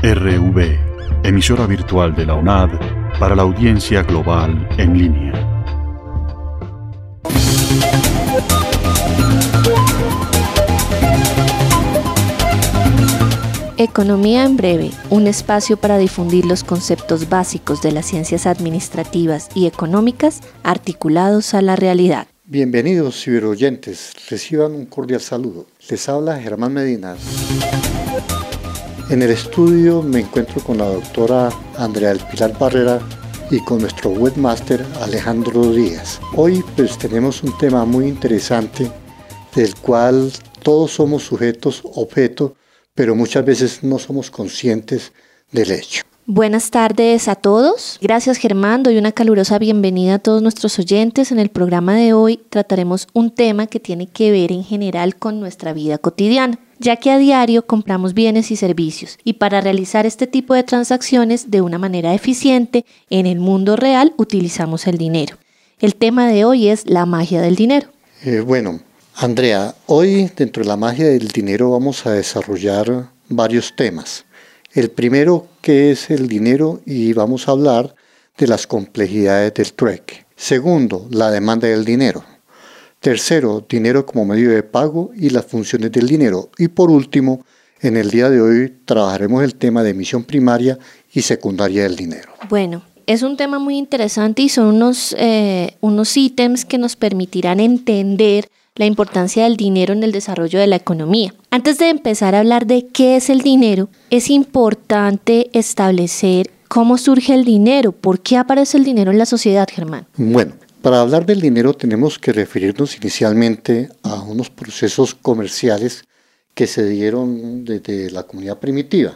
RV, emisora virtual de la UNAD para la audiencia global en línea. Economía en breve, un espacio para difundir los conceptos básicos de las ciencias administrativas y económicas articulados a la realidad. Bienvenidos ciberoyentes, reciban un cordial saludo. Les habla Germán Medina. En el estudio me encuentro con la doctora Andrea del Pilar Barrera y con nuestro webmaster Alejandro Díaz. Hoy tenemos un tema muy interesante del cual todos somos sujetos, objeto, pero muchas veces no somos conscientes del hecho. Buenas tardes a todos. Gracias, Germán. Doy una calurosa bienvenida a todos nuestros oyentes. En el programa de hoy trataremos un tema que tiene que ver en general con nuestra vida cotidiana, ya que a diario compramos bienes y servicios, y para realizar este tipo de transacciones de una manera eficiente en el mundo real utilizamos el dinero. El tema de hoy es la magia del dinero. Andrea, hoy dentro de la magia del dinero vamos a desarrollar varios temas. El primero, ¿qué es el dinero? Y vamos a hablar de las complejidades del trueque. Segundo, la demanda del dinero. Tercero, dinero como medio de pago y las funciones del dinero. Y por último, en el día de hoy trabajaremos el tema de emisión primaria y secundaria del dinero. Bueno, es un tema muy interesante y son unos ítems que nos permitirán entender la importancia del dinero en el desarrollo de la economía. Antes de empezar a hablar de qué es el dinero, es importante establecer cómo surge el dinero. ¿Por qué aparece el dinero en la sociedad, Germán? Bueno, para hablar del dinero tenemos que referirnos inicialmente a unos procesos comerciales que se dieron desde la comunidad primitiva.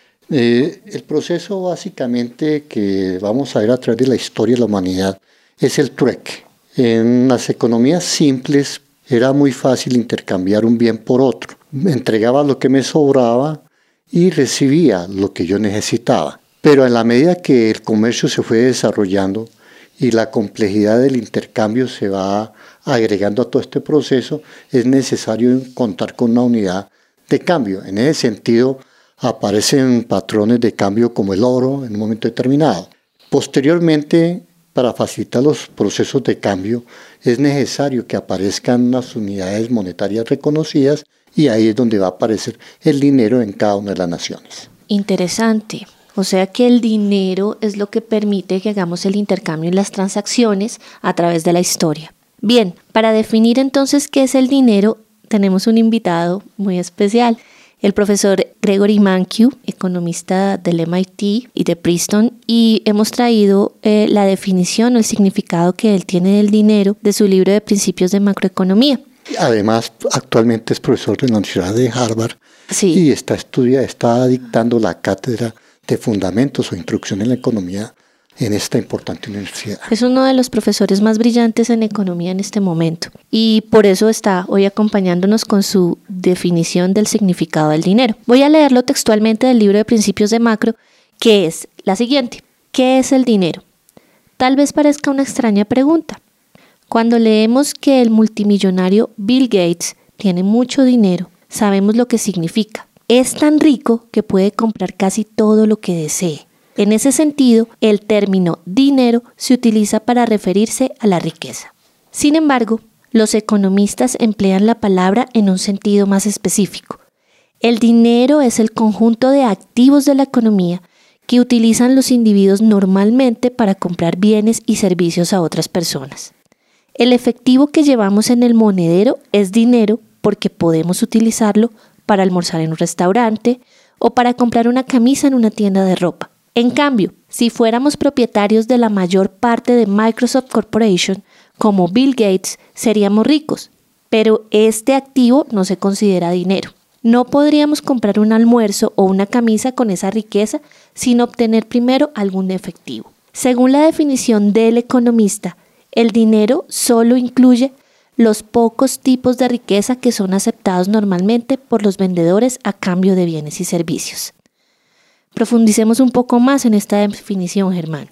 El proceso básicamente que vamos a ver a través de la historia de la humanidad es el trueque. En las economías simples era muy fácil intercambiar un bien por otro. Entregaba lo que me sobraba y recibía lo que yo necesitaba. Pero en la medida que el comercio se fue desarrollando y la complejidad del intercambio se va agregando a todo este proceso, es necesario contar con una unidad de cambio. En ese sentido, aparecen patrones de cambio como el oro en un momento determinado. Posteriormente, para facilitar los procesos de cambio, es necesario que aparezcan unas unidades monetarias reconocidas y ahí es donde va a aparecer el dinero en cada una de las naciones. Interesante. O sea que el dinero es lo que permite que hagamos el intercambio y las transacciones a través de la historia. Bien, para definir entonces qué es el dinero, tenemos un invitado muy especial. El profesor Gregory Mankiw, economista del MIT y de Princeton, y hemos traído la definición o el significado que él tiene del dinero de su libro de Principios de Macroeconomía. Además, actualmente es profesor de la Universidad de Harvard. Sí. Y está dictando la cátedra de Fundamentos o Introducción en la Economía en esta importante universidad. Es uno de los profesores más brillantes en economía en este momento y por eso está hoy acompañándonos con su definición del significado del dinero. Voy a leerlo textualmente del libro de Principios de Macro, que es la siguiente. ¿Qué es el dinero? Tal vez parezca una extraña pregunta. Cuando leemos que el multimillonario Bill Gates tiene mucho dinero, sabemos lo que significa. Es tan rico que puede comprar casi todo lo que desee. En ese sentido, el término dinero se utiliza para referirse a la riqueza. Sin embargo, los economistas emplean la palabra en un sentido más específico. El dinero es el conjunto de activos de la economía que utilizan los individuos normalmente para comprar bienes y servicios a otras personas. El efectivo que llevamos en el monedero es dinero porque podemos utilizarlo para almorzar en un restaurante o para comprar una camisa en una tienda de ropa. En cambio, si fuéramos propietarios de la mayor parte de Microsoft Corporation, como Bill Gates, seríamos ricos, pero este activo no se considera dinero. No podríamos comprar un almuerzo o una camisa con esa riqueza sin obtener primero algún efectivo. Según la definición del economista, el dinero solo incluye los pocos tipos de riqueza que son aceptados normalmente por los vendedores a cambio de bienes y servicios. Profundicemos un poco más en esta definición, Germán.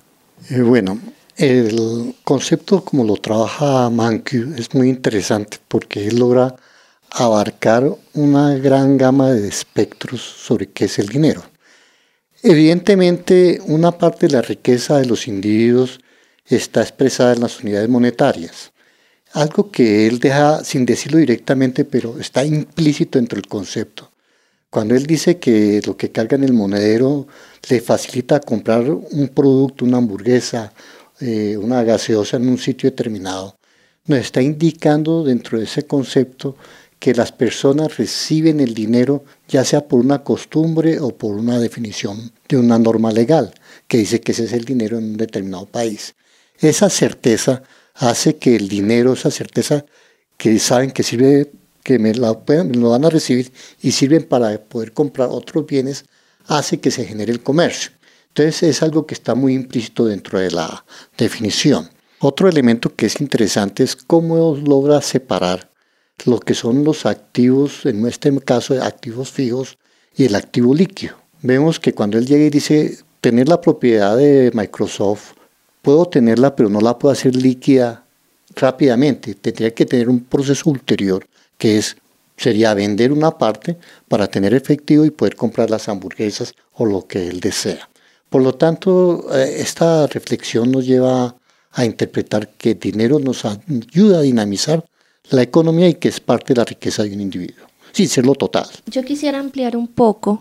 El concepto como lo trabaja Mankiw es muy interesante porque él logra abarcar una gran gama de espectros sobre qué es el dinero. Evidentemente, una parte de la riqueza de los individuos está expresada en las unidades monetarias. Algo que él deja sin decirlo directamente, pero está implícito dentro del concepto. Cuando él dice que lo que carga en el monedero le facilita comprar un producto, una hamburguesa, una gaseosa en un sitio determinado, nos está indicando dentro de ese concepto que las personas reciben el dinero ya sea por una costumbre o por una definición de una norma legal que dice que ese es el dinero en un determinado país. Esa certeza hace que el dinero, esa certeza que saben que sirve, que me lo van a recibir y sirven para poder comprar otros bienes, hace que se genere el comercio. Entonces es algo que está muy implícito dentro de la definición. Otro elemento que es interesante es cómo logra separar lo que son los activos, en este caso activos fijos, y el activo líquido. Vemos que cuando él llega y dice, tener la propiedad de Microsoft, puedo tenerla, pero no la puedo hacer líquida rápidamente. Tendría que tener un proceso ulterior, que sería vender una parte para tener efectivo y poder comprar las hamburguesas o lo que él desea. Por lo tanto, esta reflexión nos lleva a interpretar que el dinero nos ayuda a dinamizar la economía y que es parte de la riqueza de un individuo, sin serlo total. Yo quiero ampliar un poco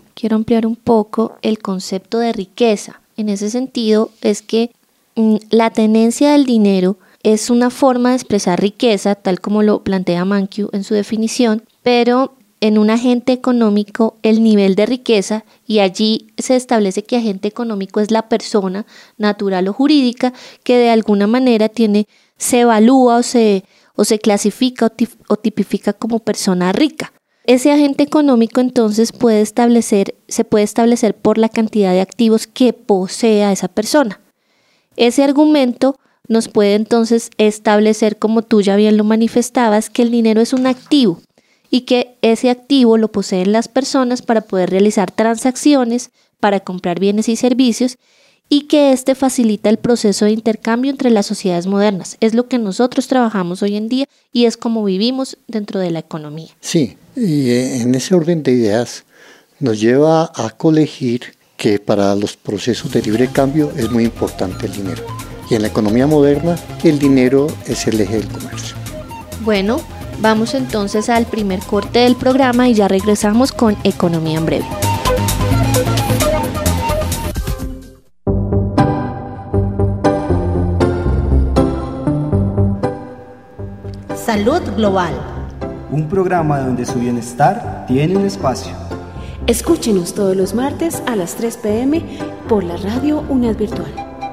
el concepto de riqueza. En ese sentido es que la tenencia del dinero es una forma de expresar riqueza, tal como lo plantea Mankiw en su definición, pero en un agente económico el nivel de riqueza, y allí se establece que agente económico es la persona natural o jurídica que de alguna manera se evalúa o se clasifica o tipifica como persona rica. Ese agente económico entonces se puede establecer por la cantidad de activos que posea esa persona. Ese argumento nos puede entonces establecer, como tú ya bien lo manifestabas, que el dinero es un activo y que ese activo lo poseen las personas para poder realizar transacciones, para comprar bienes y servicios, y que este facilita el proceso de intercambio entre las sociedades modernas. Es lo que nosotros trabajamos hoy en día y es como vivimos dentro de la economía. Sí, y en ese orden de ideas nos lleva a colegir que para los procesos de libre cambio es muy importante el dinero. Y en la economía moderna el dinero es el eje del comercio. Bueno, vamos entonces al primer corte del programa y ya regresamos con Economía en Breve. Salud Global. Un programa donde su bienestar tiene un espacio. Escúchenos todos los martes a las 3 p.m. por la radio UNED Virtual.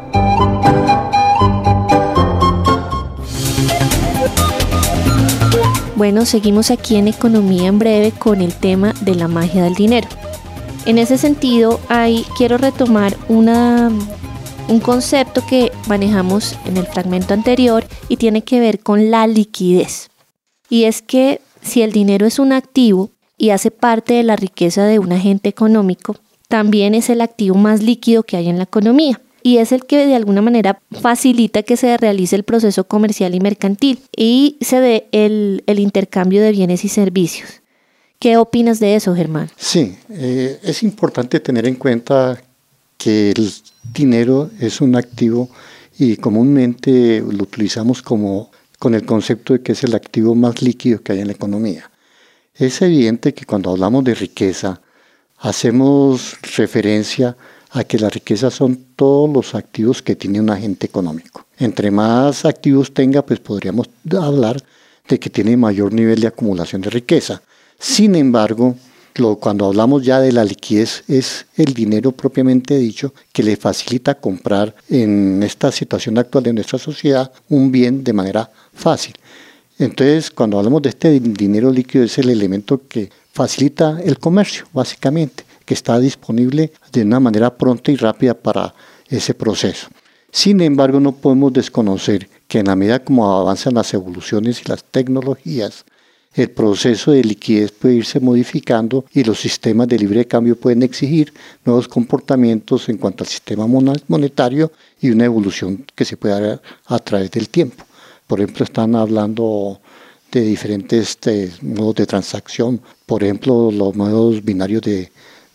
Bueno, seguimos aquí en Economía en Breve con el tema de la magia del dinero. En ese sentido, quiero retomar un concepto que manejamos en el fragmento anterior y tiene que ver con la liquidez. Y es que si el dinero es un activo y hace parte de la riqueza de un agente económico, también es el activo más líquido que hay en la economía y es el que de alguna manera facilita que se realice el proceso comercial y mercantil y se dé el intercambio de bienes y servicios. ¿Qué opinas de eso, Germán? Sí, es importante tener en cuenta que el dinero es un activo y comúnmente lo utilizamos con el concepto de que es el activo más líquido que hay en la economía. Es evidente que cuando hablamos de riqueza hacemos referencia a que la riqueza son todos los activos que tiene un agente económico. Entre más activos tenga, pues podríamos hablar de que tiene mayor nivel de acumulación de riqueza. Sin embargo, cuando hablamos ya de la liquidez, es el dinero propiamente dicho que le facilita comprar en esta situación actual de nuestra sociedad un bien de manera fácil. Entonces, cuando hablamos de este dinero líquido, es el elemento que facilita el comercio, básicamente, que está disponible de una manera pronta y rápida para ese proceso. Sin embargo, no podemos desconocer que en la medida como avanzan las evoluciones y las tecnologías, el proceso de liquidez puede irse modificando y los sistemas de libre cambio pueden exigir nuevos comportamientos en cuanto al sistema monetario y una evolución que se puede dar a través del tiempo. Por ejemplo, están hablando de diferentes modos de transacción, por ejemplo, los modos binarios de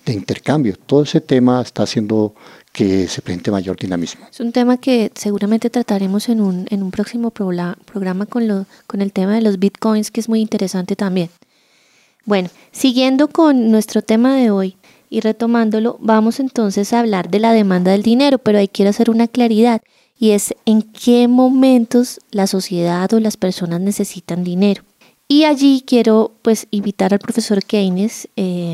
de intercambio. Todo ese tema está haciendo que se presente mayor dinamismo. Es un tema que seguramente trataremos en un próximo programa con el tema de los bitcoins, que es muy interesante también. Bueno, siguiendo con nuestro tema de hoy y retomándolo, vamos entonces a hablar de la demanda del dinero, pero ahí quiero hacer una claridad, y es en qué momentos la sociedad o las personas necesitan dinero. Y allí quiero invitar al profesor Keynes,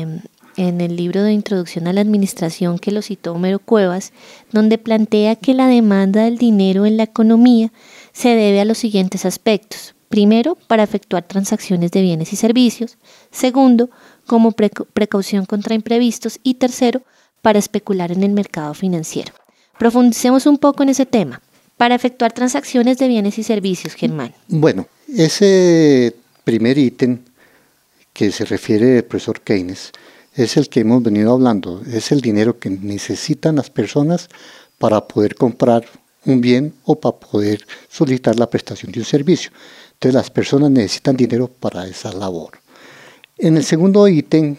en el libro de Introducción a la Administración que lo citó Homero Cuevas, donde plantea que la demanda del dinero en la economía se debe a los siguientes aspectos. Primero, para efectuar transacciones de bienes y servicios. Segundo, como precaución contra imprevistos. Y tercero, para especular en el mercado financiero. Profundicemos un poco en ese tema. Para efectuar transacciones de bienes y servicios, Germán. Bueno, ese primer ítem que se refiere el profesor Keynes es el que hemos venido hablando. Es el dinero que necesitan las personas para poder comprar un bien o para poder solicitar la prestación de un servicio. Entonces las personas necesitan dinero para esa labor. En el segundo ítem,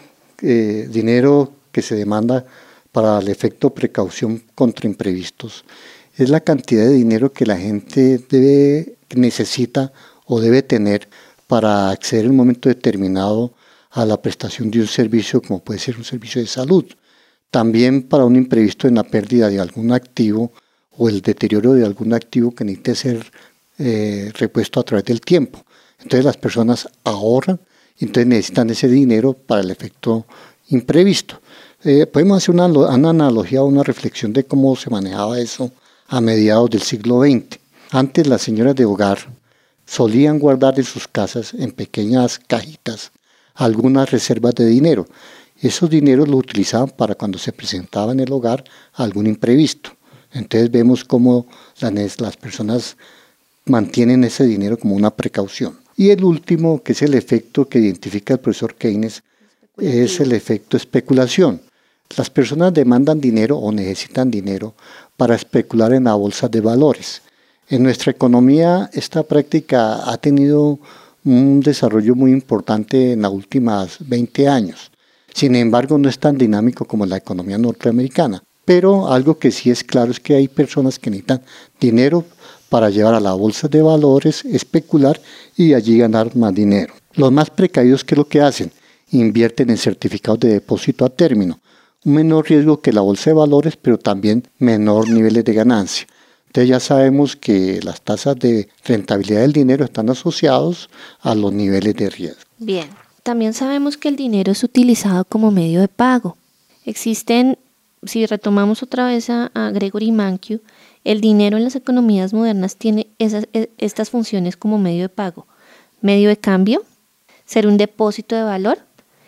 dinero que se demanda para el efecto precaución contra imprevistos, es la cantidad de dinero que la gente necesita o debe tener para acceder en un momento determinado a la prestación de un servicio, como puede ser un servicio de salud. También para un imprevisto en la pérdida de algún activo o el deterioro de algún activo que necesite ser repuesto a través del tiempo. Entonces las personas ahorran y entonces necesitan ese dinero para el efecto imprevisto. Podemos hacer una analogía o una reflexión de cómo se manejaba eso a mediados del siglo XX. Antes las señoras de hogar solían guardar en sus casas, en pequeñas cajitas, algunas reservas de dinero. Esos dineros los utilizaban para cuando se presentaba en el hogar algún imprevisto. Entonces vemos cómo las personas mantienen ese dinero como una precaución. Y el último, que es el efecto que identifica el profesor Keynes, es el efecto especulación. Las personas demandan dinero o necesitan dinero para especular en la bolsa de valores. En nuestra economía esta práctica ha tenido un desarrollo muy importante en los últimos 20 años. Sin embargo, no es tan dinámico como la economía norteamericana. Pero algo que sí es claro es que hay personas que necesitan dinero para llevar a la bolsa de valores, especular y allí ganar más dinero. Los más precavidos, ¿qué es lo que hacen? Invierten en certificados de depósito a término. Un menor riesgo que la bolsa de valores, pero también menor niveles de ganancia. Entonces ya sabemos que las tasas de rentabilidad del dinero están asociados a los niveles de riesgo. Bien, también sabemos que el dinero es utilizado como medio de pago. Existen, si retomamos otra vez a Gregory Mankiw, el dinero en las economías modernas tiene estas funciones como medio de pago. Medio de cambio, ser un depósito de valor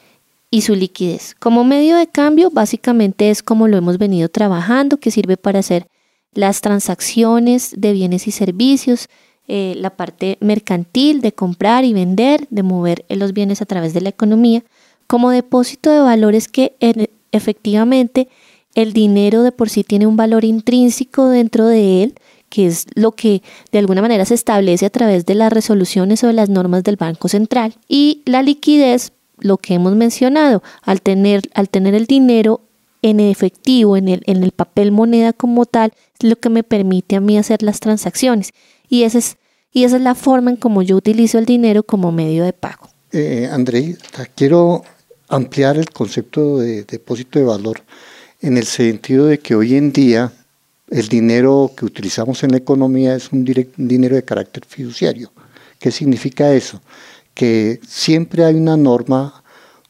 y su liquidez. Como medio de cambio, básicamente es como lo hemos venido trabajando, que sirve para hacer las transacciones de bienes y servicios, la parte mercantil de comprar y vender, de mover los bienes a través de la economía, como depósito de valores que efectivamente el dinero de por sí tiene un valor intrínseco dentro de él, que es lo que de alguna manera se establece a través de las resoluciones o de las normas del Banco Central. Y la liquidez, lo que hemos mencionado, al tener el dinero en efectivo, en el papel moneda como tal, es lo que me permite a mí hacer las transacciones. Y esa es la forma en cómo yo utilizo el dinero como medio de pago. Andrei, quiero ampliar el concepto de depósito de valor en el sentido de que hoy en día el dinero que utilizamos en la economía es un dinero de carácter fiduciario. ¿Qué significa eso? Que siempre hay una norma,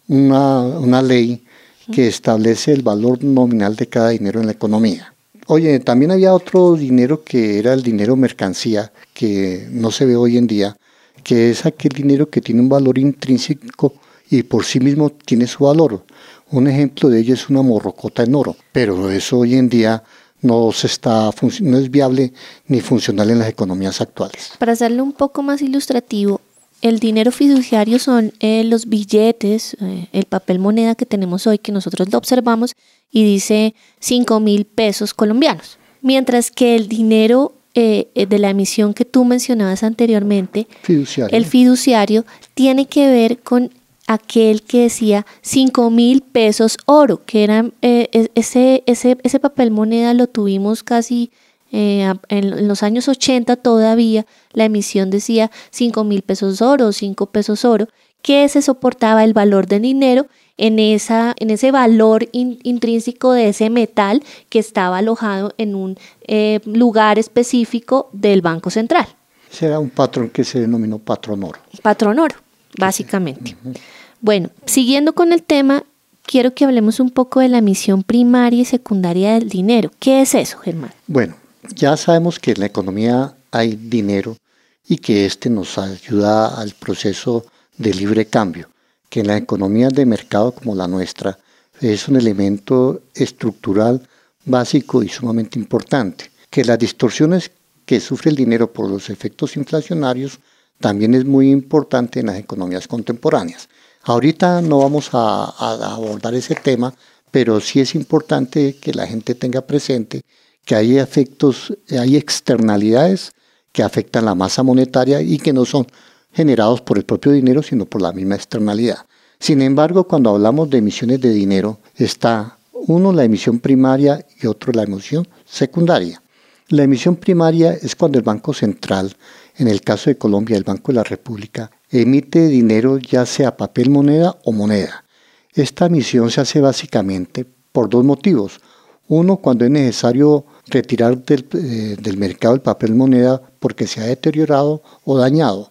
una ley que establece el valor nominal de cada dinero en la economía. Oye, también había otro dinero que era el dinero mercancía, que no se ve hoy en día, que es aquel dinero que tiene un valor intrínseco y por sí mismo tiene su valor. Un ejemplo de ello es una morrocota en oro, pero eso hoy en día no es viable ni funcional en las economías actuales. Para hacerlo un poco más ilustrativo, el dinero fiduciario son los billetes, el papel moneda que tenemos hoy, que nosotros lo observamos y dice 5,000 pesos colombianos. Mientras que el dinero de la emisión que tú mencionabas anteriormente, el fiduciario tiene que ver con aquel que decía 5.000 pesos oro, que era ese papel moneda lo tuvimos casi en los años 80 todavía. La emisión decía 5.000 pesos oro, 5 pesos oro, que se soportaba el valor del dinero en ese valor intrínseco de ese metal que estaba alojado en un lugar específico del Banco Central. Ese era un patrón que se denominó patrón oro. Patrón oro, básicamente. Bueno, siguiendo con el tema, quiero que hablemos un poco de la emisión primaria y secundaria del dinero. ¿Qué es eso, Germán? Bueno, ya sabemos que en la economía hay dinero y que nos ayuda al proceso de libre cambio, que en la economía de mercado como la nuestra es un elemento estructural básico y sumamente importante, que las distorsiones que sufre el dinero por los efectos inflacionarios también es muy importante en las economías contemporáneas. Ahorita no vamos a abordar ese tema, pero sí es importante que la gente tenga presente que hay externalidades que afectan la masa monetaria y que no son generados por el propio dinero, sino por la misma externalidad. Sin embargo, cuando hablamos de emisiones de dinero, está uno la emisión primaria y otro la emisión secundaria. La emisión primaria es cuando el Banco Central, en el caso de Colombia, el Banco de la República, emite dinero ya sea papel moneda o moneda. Esta emisión se hace básicamente por dos motivos. Uno, cuando es necesario retirar del mercado el papel moneda porque se ha deteriorado o dañado.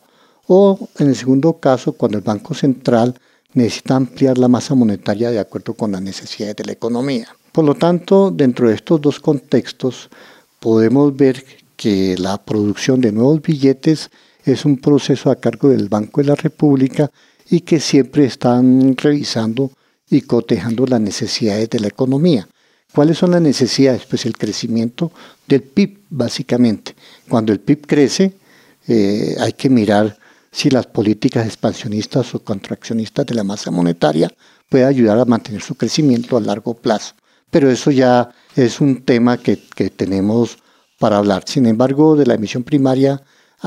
O en el segundo caso, cuando el Banco Central necesita ampliar la masa monetaria de acuerdo con las necesidades de la economía. Por lo tanto, dentro de estos dos contextos, podemos ver que la producción de nuevos billetes es un proceso a cargo del Banco de la República y que siempre están revisando y cotejando las necesidades de la economía. ¿Cuáles son las necesidades? Pues el crecimiento del PIB, básicamente. Cuando el PIB crece, hay que mirar si las políticas expansionistas o contraccionistas de la masa monetaria pueden ayudar a mantener su crecimiento a largo plazo. Pero eso ya es un tema que tenemos para hablar. Sin embargo, de la emisión primaria,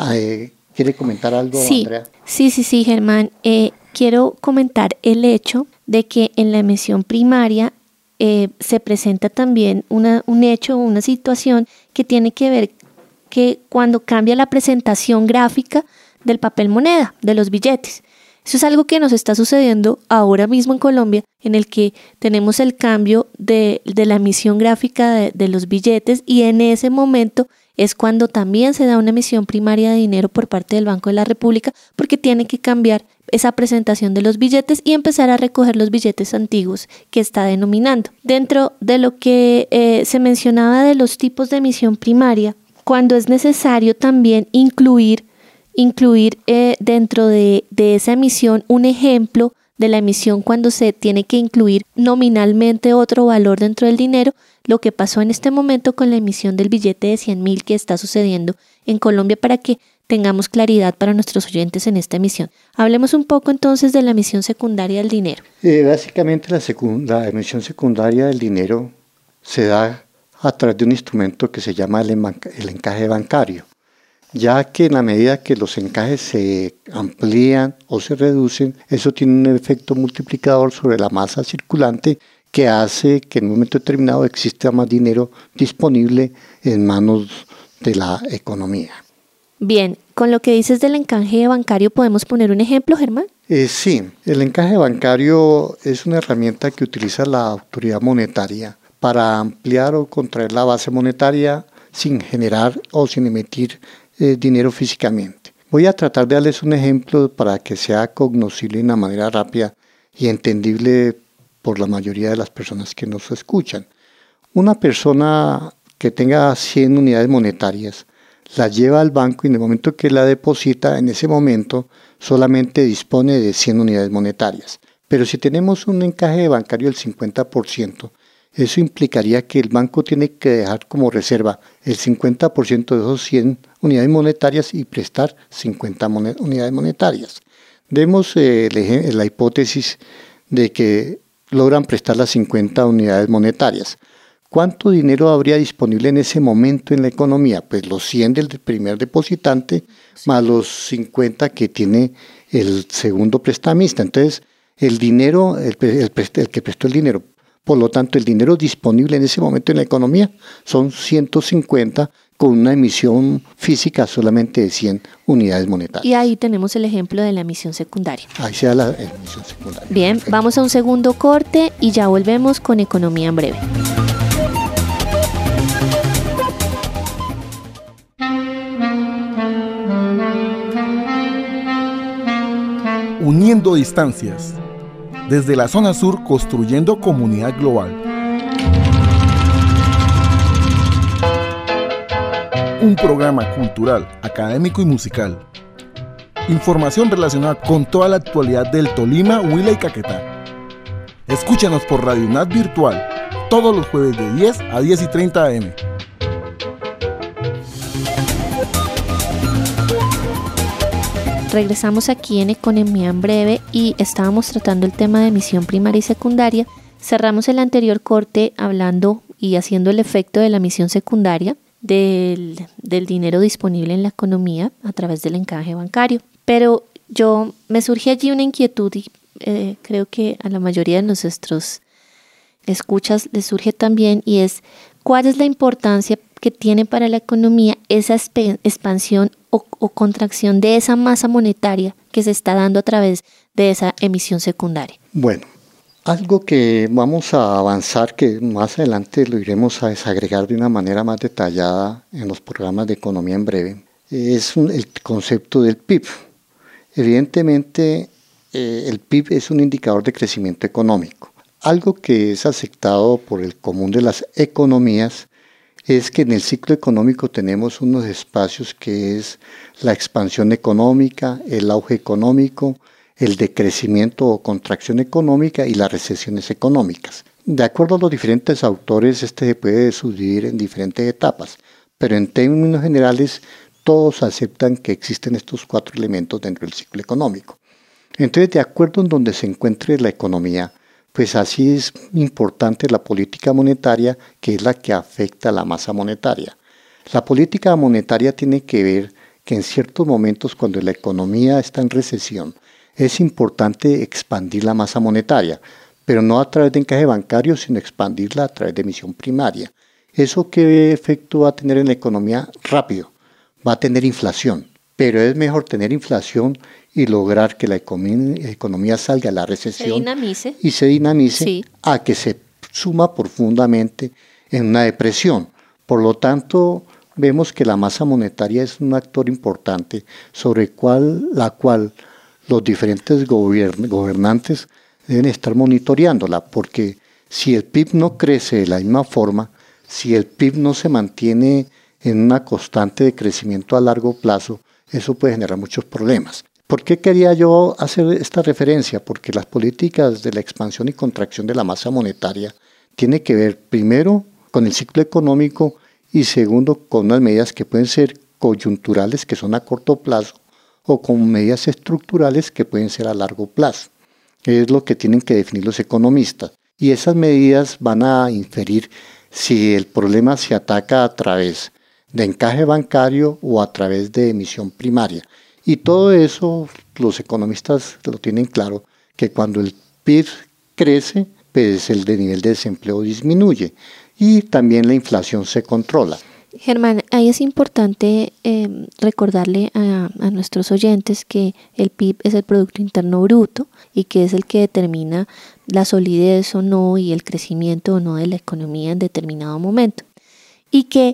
¿quiere comentar algo, Andrea? Sí, Germán. Quiero comentar el hecho de que en la emisión primaria se presenta también un hecho, una situación que tiene que ver que cuando cambia la presentación gráfica del papel moneda, de los billetes. Eso es algo que nos está sucediendo ahora mismo en Colombia, en el que tenemos el cambio de la emisión gráfica de los billetes, y en ese momento es cuando también se da una emisión primaria de dinero por parte del Banco de la República, porque tiene que cambiar esa presentación de los billetes y empezar a recoger los billetes antiguos que está denominando. Dentro de lo que se mencionaba de los tipos de emisión primaria, cuando es necesario también incluir dentro de esa emisión un ejemplo de la emisión cuando se tiene que incluir nominalmente otro valor dentro del dinero, lo que pasó en este momento con la emisión del billete de 100.000 que está sucediendo en Colombia, para que tengamos claridad para nuestros oyentes en esta emisión. Hablemos un poco entonces de la emisión secundaria del dinero. Básicamente la emisión secundaria del dinero se da a través de un instrumento que se llama el encaje bancario, ya que en la medida que los encajes se amplían o se reducen, eso tiene un efecto multiplicador sobre la masa circulante que hace que en un momento determinado exista más dinero disponible en manos de la economía. Bien, con lo que dices del encaje bancario, ¿podemos poner un ejemplo, Germán? Sí, el encaje bancario es una herramienta que utiliza la autoridad monetaria para ampliar o contraer la base monetaria sin generar o sin emitir dinero físicamente. Voy a tratar de darles un ejemplo para que sea cognoscible de una manera rápida y entendible por la mayoría de las personas que nos escuchan. Una persona que tenga 100 unidades monetarias la lleva al banco y en el momento que la deposita, en ese momento solamente dispone de 100 unidades monetarias. Pero si tenemos un encaje bancario del 50%, eso implicaría que el banco tiene que dejar como reserva el 50% de esos 100 unidades monetarias y prestar 50 unidades monetarias. Demos la hipótesis de que logran prestar las 50 unidades monetarias. ¿Cuánto dinero habría disponible en ese momento en la economía? Pues los 100 del primer depositante más los 50 que tiene el segundo prestamista. Entonces, el dinero, el que prestó el dinero. Por lo tanto, el dinero disponible en ese momento en la economía son 150 con una emisión física solamente de 100 unidades monetarias. Y ahí tenemos el ejemplo de la emisión secundaria. Ahí se da la emisión secundaria. Bien, perfecto. Vamos a un segundo corte y ya volvemos con Economía en Breve. Uniendo distancias. Desde la zona sur, construyendo comunidad global. Un programa cultural, académico y musical. Información relacionada con toda la actualidad del Tolima, Huila y Caquetá. Escúchanos por Radio UNAD Virtual, todos los jueves de 10 a 10:30 am. Regresamos aquí en Economía en Breve y estábamos tratando el tema de emisión primaria y secundaria. Cerramos el anterior corte hablando y haciendo el efecto de la emisión secundaria del dinero disponible en la economía a través del encaje bancario. Pero me surge allí una inquietud y creo que a la mayoría de nuestros escuchas les surge también, y es ¿cuál es la importancia que tiene para la economía esa expansión o contracción de esa masa monetaria que se está dando a través de esa emisión secundaria? Bueno, algo que vamos a avanzar, que más adelante lo iremos a desagregar de una manera más detallada en los programas de Economía en Breve, es el concepto del PIB. Evidentemente, el PIB es un indicador de crecimiento económico. Algo que es aceptado por el común de las economías es que en el ciclo económico tenemos unos espacios que es la expansión económica, el auge económico, el decrecimiento o contracción económica y las recesiones económicas. De acuerdo a los diferentes autores, se puede subdividir en diferentes etapas, pero en términos generales todos aceptan que existen estos 4 elementos dentro del ciclo económico. Entonces, de acuerdo en donde se encuentre la economía, pues así es importante la política monetaria, que es la que afecta a la masa monetaria. La política monetaria tiene que ver que en ciertos momentos, cuando la economía está en recesión, es importante expandir la masa monetaria, pero no a través de encaje bancario, sino expandirla a través de emisión primaria. ¿Eso qué efecto va a tener en la economía? Rápido, va a tener inflación, pero es mejor tener inflación y lograr que la economía salga de la recesión y se dinamice sí, a que se suma profundamente en una depresión. Por lo tanto, vemos que la masa monetaria es un actor importante sobre la cual los diferentes gobernantes deben estar monitoreándola, porque si el PIB no crece de la misma forma, si el PIB no se mantiene en una constante de crecimiento a largo plazo, eso puede generar muchos problemas. ¿Por qué quería yo hacer esta referencia? Porque las políticas de la expansión y contracción de la masa monetaria tienen que ver primero con el ciclo económico y segundo con unas medidas que pueden ser coyunturales, que son a corto plazo, o con medidas estructurales que pueden ser a largo plazo. Es lo que tienen que definir los economistas. Y esas medidas van a inferir si el problema se ataca a través de encaje bancario o a través de emisión primaria. Y todo eso los economistas lo tienen claro, que cuando el PIB crece, pues el nivel de desempleo disminuye y también la inflación se controla. Germán, ahí es importante recordarle a nuestros oyentes que el PIB es el Producto Interno Bruto y que es el que determina la solidez o no y el crecimiento o no de la economía en determinado momento. Y que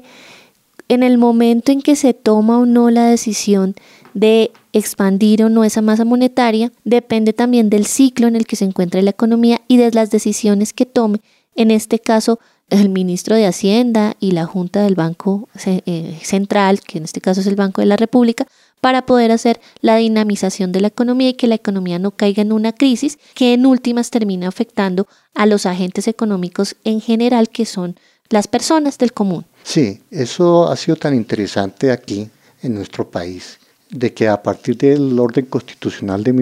en el momento en que se toma o no la decisión de expandir o no esa masa monetaria, depende también del ciclo en el que se encuentra la economía y de las decisiones que tome, en este caso, el ministro de Hacienda y la Junta del Banco Central, que en este caso es el Banco de la República, para poder hacer la dinamización de la economía y que la economía no caiga en una crisis que en últimas termina afectando a los agentes económicos en general, que son las personas del común. Sí, eso ha sido tan interesante aquí en nuestro país, de que a partir del orden constitucional de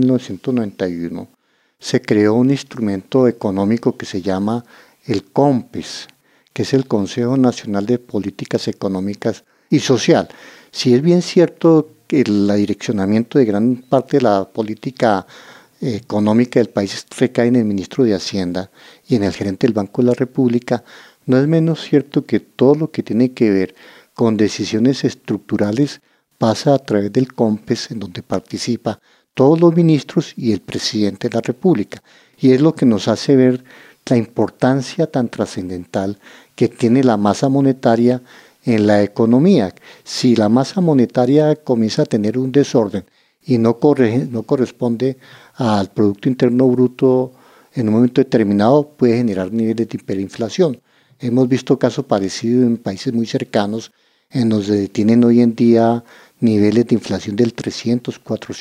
1991 se creó un instrumento económico que se llama el COMPES, que es el Consejo Nacional de Políticas Económicas y Social. Si es bien cierto que el direccionamiento de gran parte de la política económica del país recae en el ministro de Hacienda y en el gerente del Banco de la República, no es menos cierto que todo lo que tiene que ver con decisiones estructurales pasa a través del COMPES, en donde participa todos los ministros y el presidente de la República. Y es lo que nos hace ver la importancia tan trascendental que tiene la masa monetaria en la economía. Si la masa monetaria comienza a tener un desorden y no corresponde al Producto Interno Bruto en un momento determinado, puede generar niveles de hiperinflación. Hemos visto casos parecidos en países muy cercanos, en donde tienen hoy en día niveles de inflación del 300,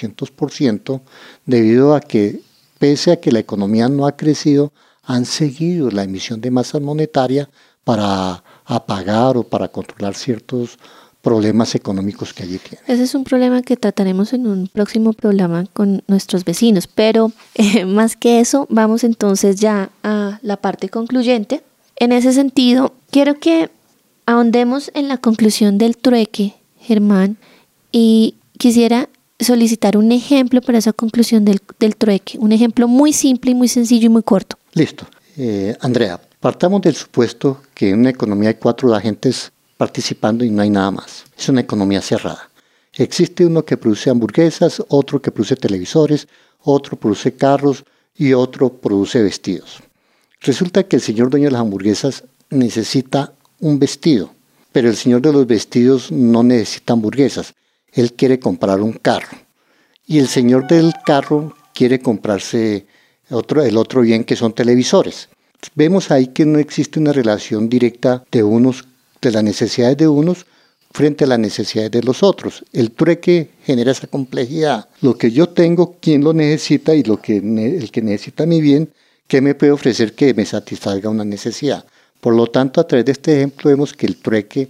400%, debido a que, pese a que la economía no ha crecido, han seguido la emisión de masa monetaria para apagar o para controlar ciertos problemas económicos que allí tienen. Ese es un problema que trataremos en un próximo programa con nuestros vecinos, pero más que eso, vamos entonces ya a la parte concluyente. En ese sentido, quiero que ahondemos en la conclusión del trueque, Germán, y quisiera solicitar un ejemplo para esa conclusión del trueque, un ejemplo muy simple y muy sencillo y muy corto. Listo. Andrea, partamos del supuesto que en una economía hay 4 agentes participando y no hay nada más. Es una economía cerrada. Existe uno que produce hamburguesas, otro que produce televisores, otro produce carros y otro produce vestidos. Resulta que el señor dueño de las hamburguesas necesita un vestido, pero el señor de los vestidos no necesita hamburguesas. Él quiere comprar un carro. Y el señor del carro quiere comprarse el otro bien, que son televisores. Vemos ahí que no existe una relación directa de las necesidades de unos frente a las necesidades de los otros. El trueque genera esa complejidad. Lo que yo tengo, quién lo necesita, y el que necesita mi bien, ¿qué me puede ofrecer que me satisfaga una necesidad? Por lo tanto, a través de este ejemplo vemos que el trueque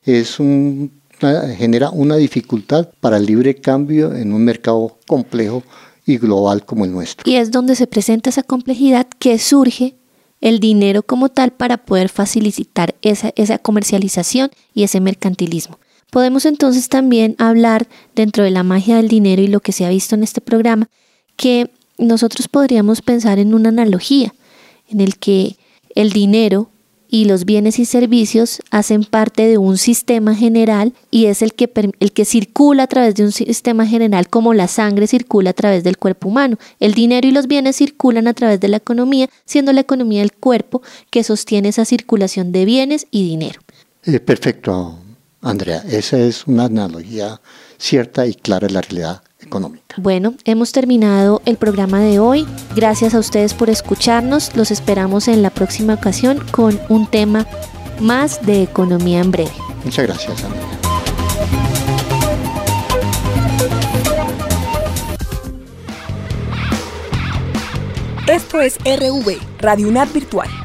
genera una dificultad para el libre cambio en un mercado complejo y global como el nuestro. Y es donde se presenta esa complejidad que surge el dinero como tal para poder facilitar esa comercialización y ese mercantilismo. Podemos entonces también hablar, dentro de la magia del dinero y lo que se ha visto en este programa, que nosotros podríamos pensar en una analogía en el que el dinero y los bienes y servicios hacen parte de un sistema general y es el que circula a través de un sistema general, como la sangre circula a través del cuerpo humano. El dinero y los bienes circulan a través de la economía, siendo la economía el cuerpo que sostiene esa circulación de bienes y dinero. Perfecto, Andrea. Esa es una analogía cierta y clara de la realidad económica. Bueno, hemos terminado el programa de hoy. Gracias a ustedes por escucharnos. Los esperamos en la próxima ocasión con un tema más de economía en breve. Muchas gracias, Andrea. Esto es RV, Radio UNAD Virtual.